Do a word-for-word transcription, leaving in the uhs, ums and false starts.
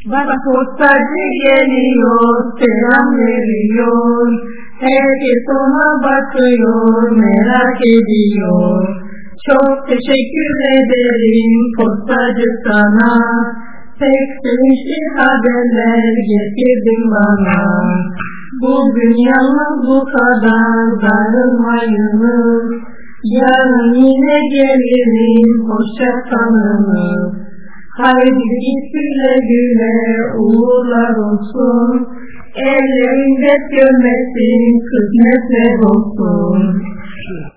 Bak postacı geliyor, selam veriyor. Herkes ona bakıyor, merak ediyor. Çok teşekkür ederim postacı sana. Pek sevinçli haberler getirdin bana. Bugün yalnız bu kadar, darılmayınız. Yarın yine gelirim, hoşça kalınız. Haydi git güle güle, uğurlar olsun. Ellerinde görmesin, kısmetler olsun.